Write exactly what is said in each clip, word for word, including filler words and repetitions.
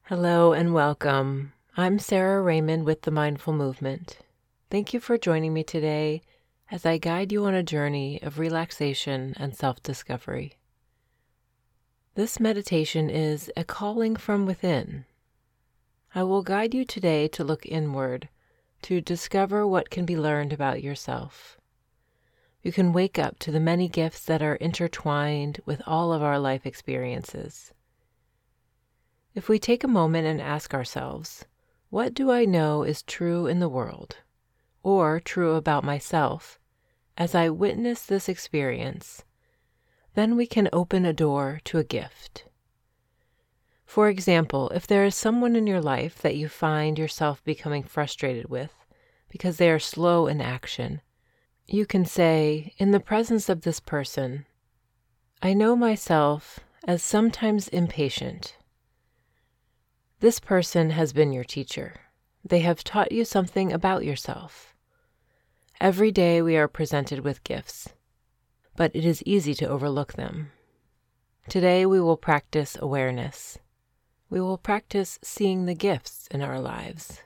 Hello and welcome. I'm Sarah Raymond with The Mindful Movement. Thank you for joining me today as I guide you on a journey of relaxation and self-discovery. This meditation is a calling from within. I will guide you today to look inward, to discover what can be learned about yourself. You can wake up to the many gifts that are intertwined with all of our life experiences. If we take a moment and ask ourselves, what do I know is true in the world, or true about myself, as I witness this experience, then we can open a door to a gift. For example, if there is someone in your life that you find yourself becoming frustrated with because they are slow in action, you can say, in the presence of this person, I know myself as sometimes impatient. This person has been your teacher. They have taught you something about yourself. Every day we are presented with gifts, but it is easy to overlook them. Today we will practice awareness. We will practice seeing the gifts in our lives.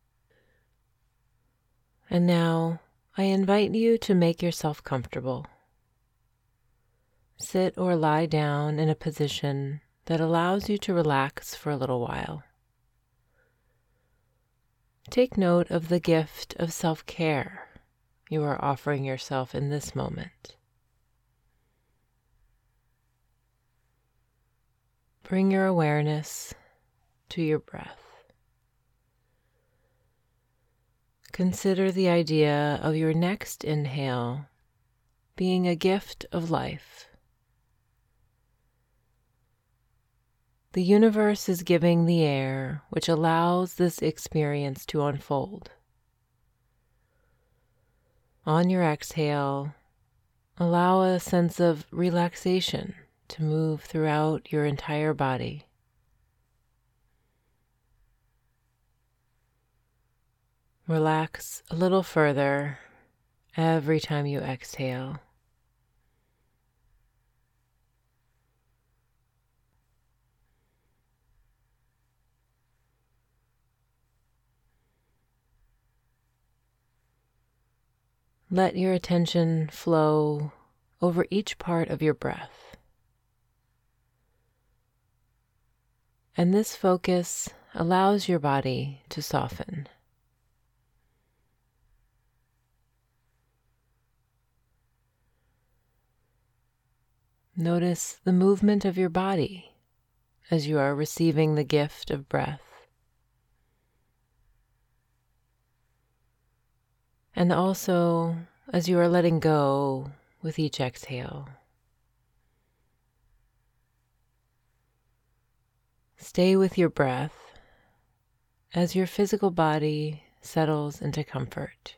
And now I invite you to make yourself comfortable. Sit or lie down in a position that allows you to relax for a little while. Take note of the gift of self-care you are offering yourself in this moment. Bring your awareness to your breath. Consider the idea of your next inhale being a gift of life. The universe is giving the air which allows this experience to unfold. On your exhale, allow a sense of relaxation to move throughout your entire body. Relax a little further every time you exhale. Let your attention flow over each part of your breath. And this focus allows your body to soften. Notice the movement of your body as you are receiving the gift of breath. And also as you are letting go with each exhale. Stay with your breath as your physical body settles into comfort.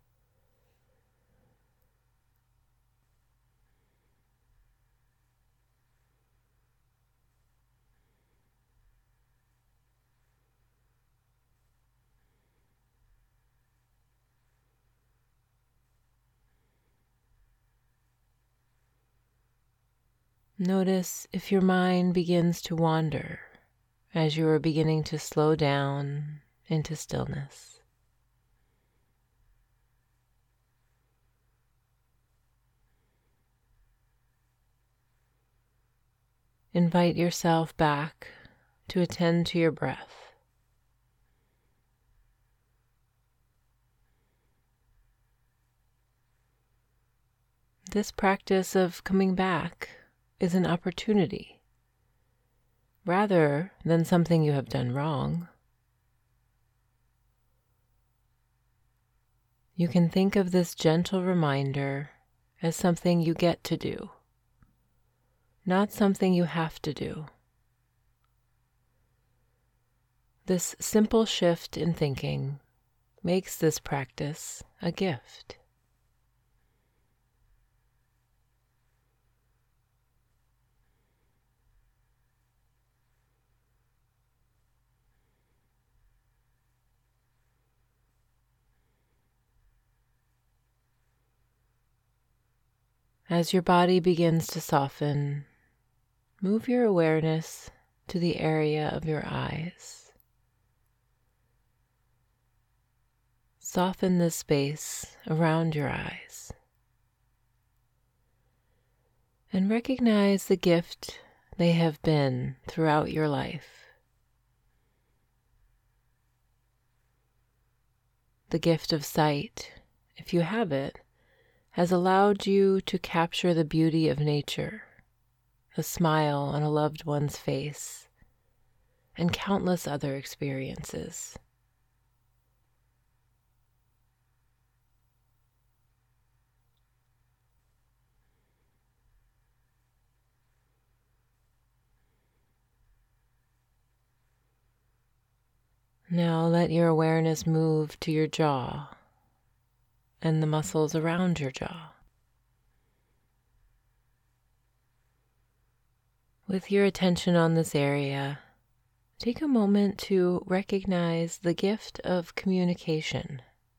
Notice if your mind begins to wander as you are beginning to slow down into stillness. Invite yourself back to attend to your breath. This practice of coming back is an opportunity, rather than something you have done wrong. You can think of this gentle reminder as something you get to do, not something you have to do. This simple shift in thinking makes this practice a gift. As your body begins to soften, move your awareness to the area of your eyes. Soften the space around your eyes and recognize the gift they have been throughout your life. The gift of sight, if you have it, has allowed you to capture the beauty of nature, the smile on a loved one's face, and countless other experiences. Now let your awareness move to your jaw and the muscles around your jaw. With your attention on this area, take a moment to recognize the gift of communication.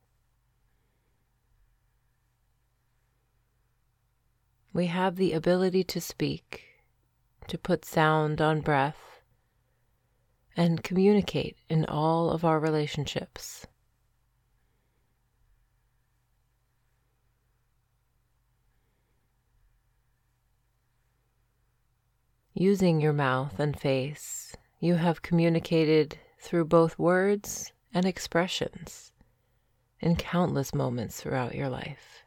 We have the ability to speak, to put sound on breath, and communicate in all of our relationships. Using your mouth and face, you have communicated through both words and expressions in countless moments throughout your life.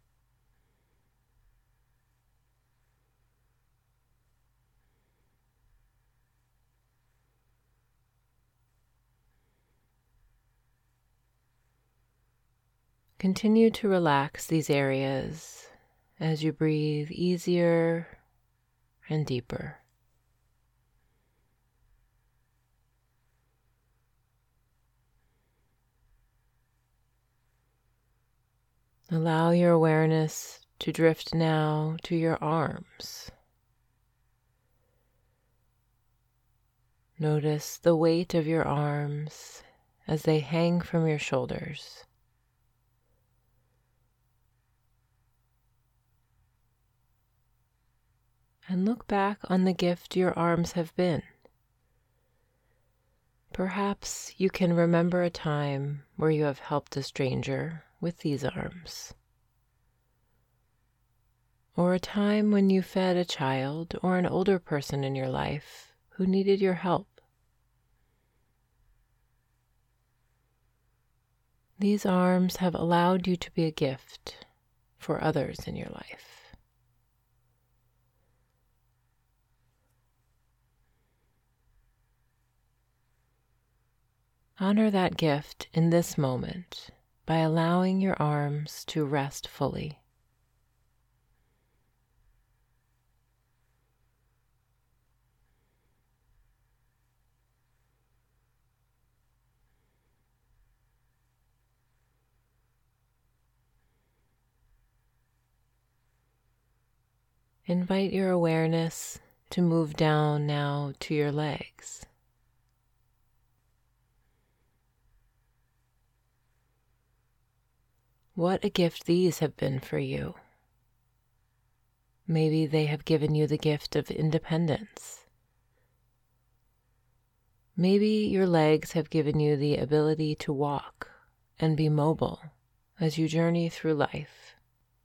Continue to relax these areas as you breathe easier and deeper. Allow your awareness to drift now to your arms. Notice the weight of your arms as they hang from your shoulders. And look back on the gift your arms have been. Perhaps you can remember a time where you have helped a stranger with these arms, or a time when you fed a child or an older person in your life who needed your help. These arms have allowed you to be a gift for others in your life. Honor that gift in this moment by allowing your arms to rest fully. Invite your awareness to move down now to your legs. What a gift these have been for you. Maybe they have given you the gift of independence. Maybe your legs have given you the ability to walk and be mobile as you journey through life.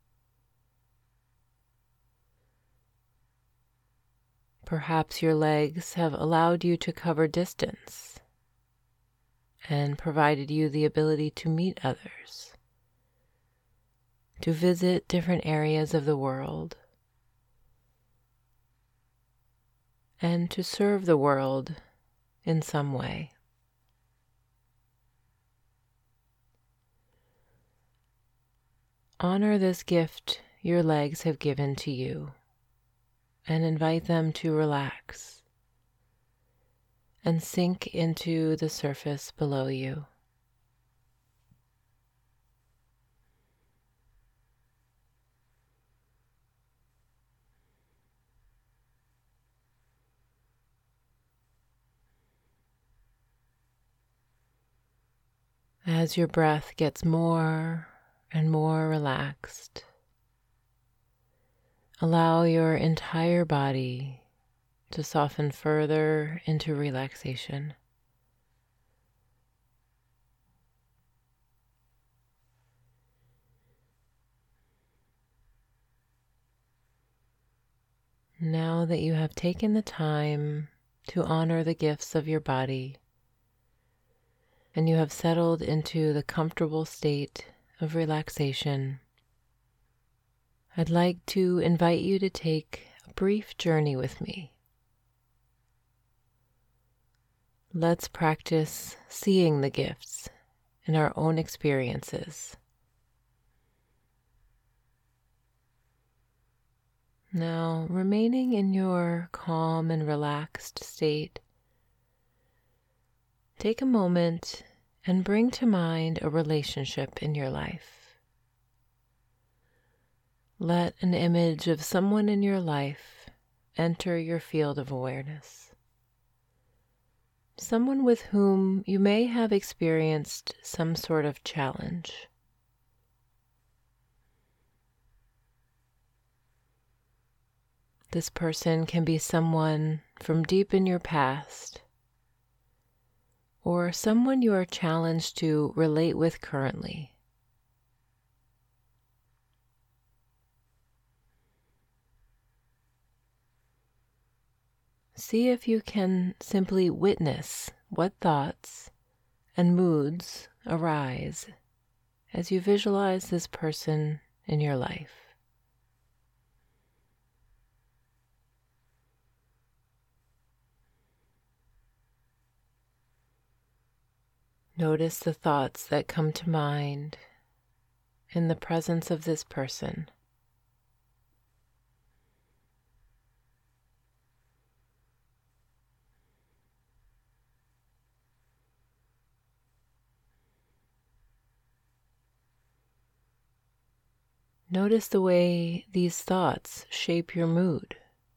Perhaps your legs have allowed you to cover distance and provided you the ability to meet others, to visit different areas of the world, and to serve the world in some way. Honor this gift your legs have given to you and invite them to relax and sink into the surface below you. As your breath gets more and more relaxed, allow your entire body to soften further into relaxation. Now that you have taken the time to honor the gifts of your body, and you have settled into the comfortable state of relaxation, I'd like to invite you to take a brief journey with me. Let's practice seeing the gifts in our own experiences. Now, remaining in your calm and relaxed state, take a moment and bring to mind a relationship in your life. Let an image of someone in your life enter your field of awareness. Someone with whom you may have experienced some sort of challenge. This person can be someone from deep in your past, or someone you are challenged to relate with currently. See if you can simply witness what thoughts and moods arise as you visualize this person in your life. Notice the thoughts that come to mind in the presence of this person. Notice the way these thoughts shape your mood.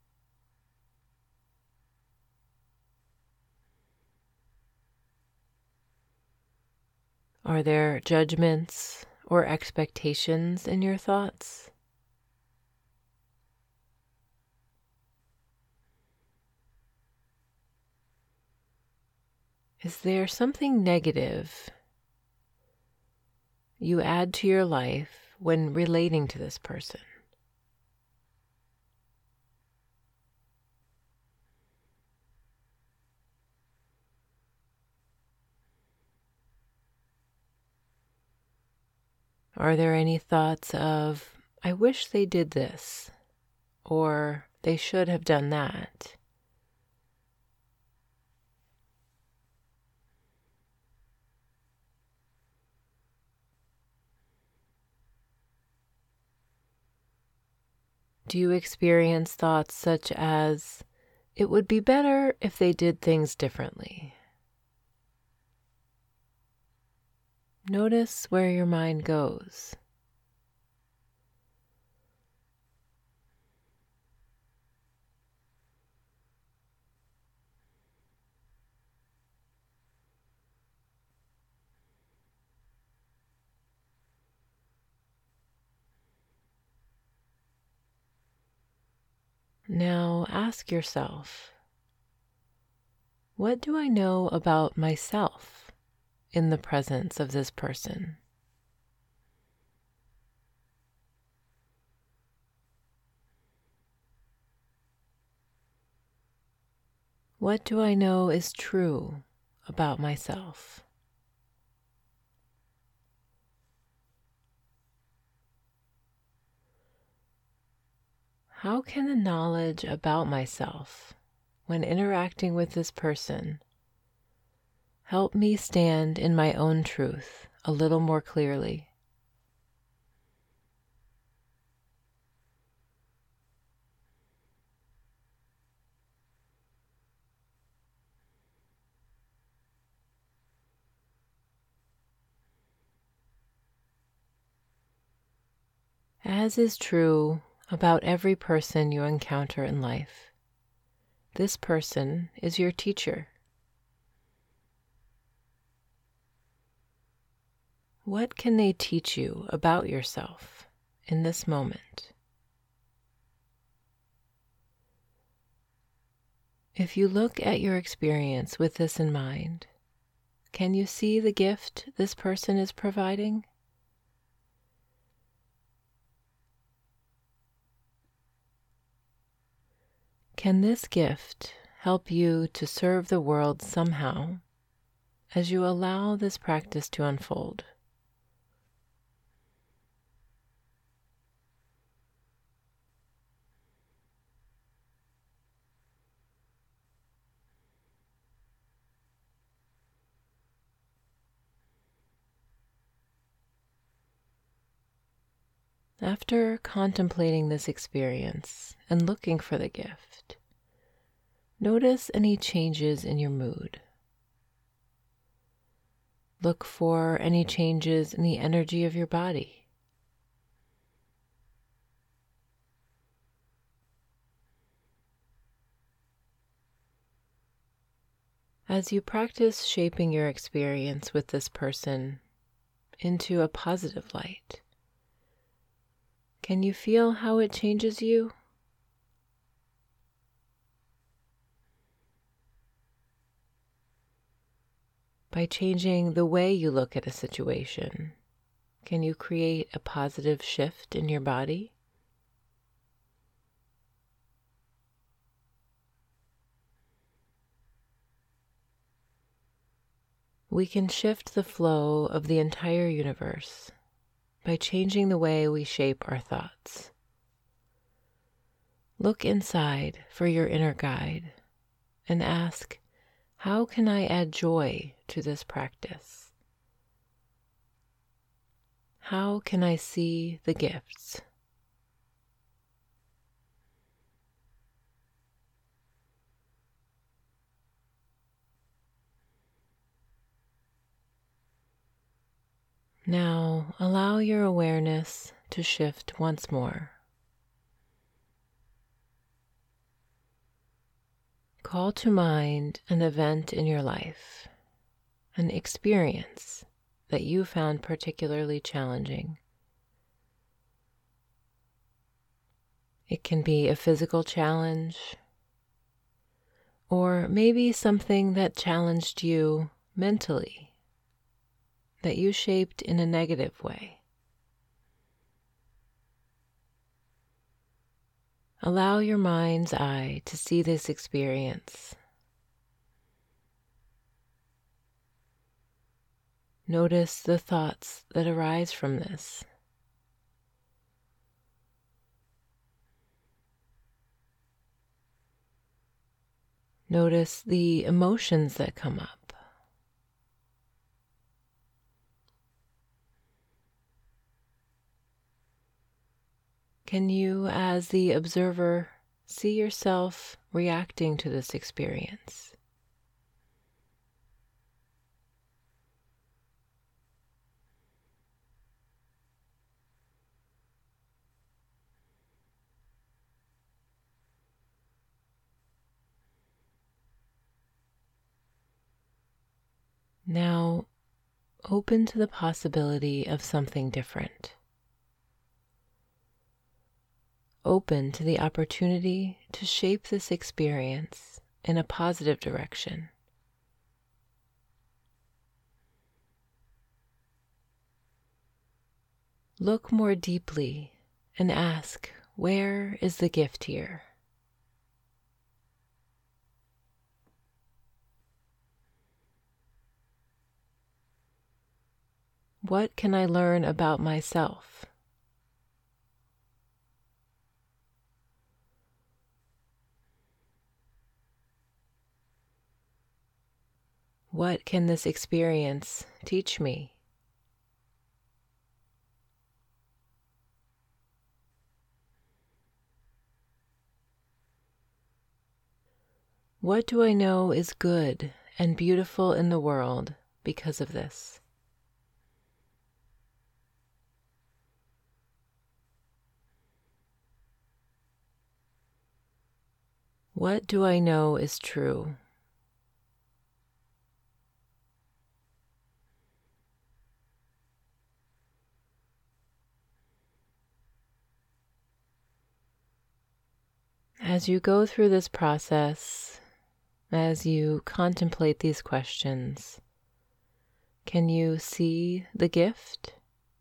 Are there judgments or expectations in your thoughts? Is there something negative you add to your life when relating to this person? Are there any thoughts of, I wish they did this, or they should have done that? Do you experience thoughts such as, it would be better if they did things differently? Notice where your mind goes. Now ask yourself, what do I know about myself in the presence of this person? What do I know is true about myself? How can the knowledge about myself, when interacting with this person, help me stand in my own truth a little more clearly? As is true about every person you encounter in life, this person is your teacher. What can they teach you about yourself in this moment? If you look at your experience with this in mind, can you see the gift this person is providing? Can this gift help you to serve the world somehow as you allow this practice to unfold? After contemplating this experience and looking for the gift, notice any changes in your mood. Look for any changes in the energy of your body. As you practice shaping your experience with this person into a positive light, can you feel how it changes you? By changing the way you look at a situation, can you create a positive shift in your body? We can shift the flow of the entire universe by changing the way we shape our thoughts. Look inside for your inner guide and ask, how can I add joy to this practice? How can I see the gifts? Now, allow your awareness to shift once more. Call to mind an event in your life, an experience that you found particularly challenging. It can be a physical challenge, or maybe something that challenged you mentally, that you shaped in a negative way. Allow your mind's eye to see this experience. Notice the thoughts that arise from this. Notice the emotions that come up. Can you, as the observer, see yourself reacting to this experience? Now, open to the possibility of something different. Open to the opportunity to shape this experience in a positive direction. Look more deeply and ask, where is the gift here? What can I learn about myself? What can this experience teach me? What do I know is good and beautiful in the world because of this? What do I know is true? As you go through this process, as you contemplate these questions, can you see the gift?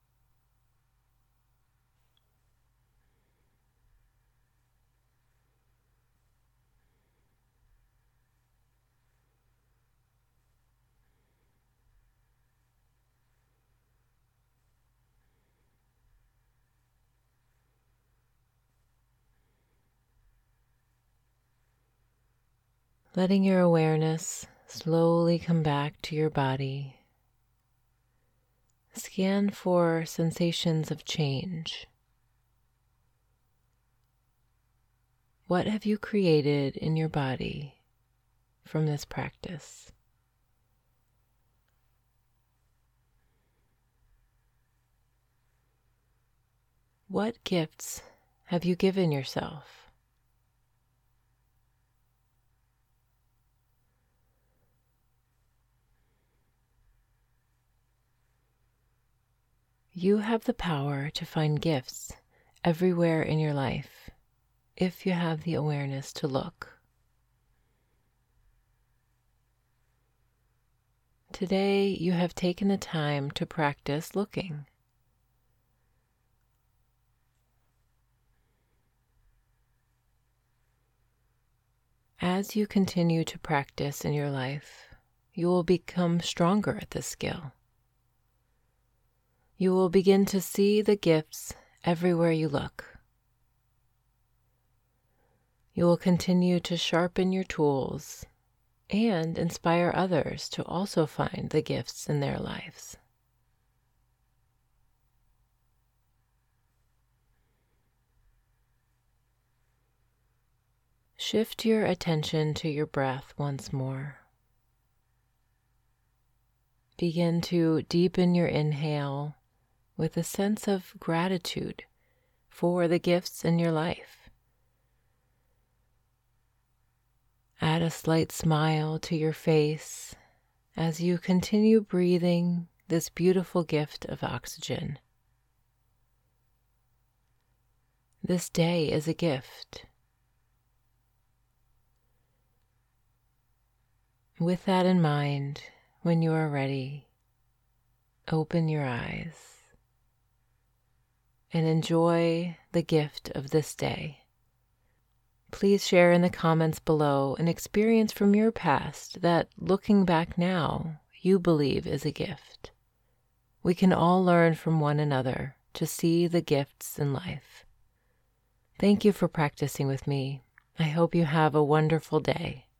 Letting your awareness slowly come back to your body. Scan for sensations of change. What have you created in your body from this practice? What gifts have you given yourself? You have the power to find gifts everywhere in your life if you have the awareness to look. Today, you have taken the time to practice looking. As you continue to practice in your life, you will become stronger at this skill. You will begin to see the gifts everywhere you look. You will continue to sharpen your tools and inspire others to also find the gifts in their lives. Shift your attention to your breath once more. Begin to deepen your inhale with a sense of gratitude for the gifts in your life. Add a slight smile to your face as you continue breathing this beautiful gift of oxygen. This day is a gift. With that in mind, when you are ready, open your eyes and enjoy the gift of this day. Please share in the comments below an experience from your past that, looking back now, you believe is a gift. We can all learn from one another to see the gifts in life. Thank you for practicing with me. I hope you have a wonderful day.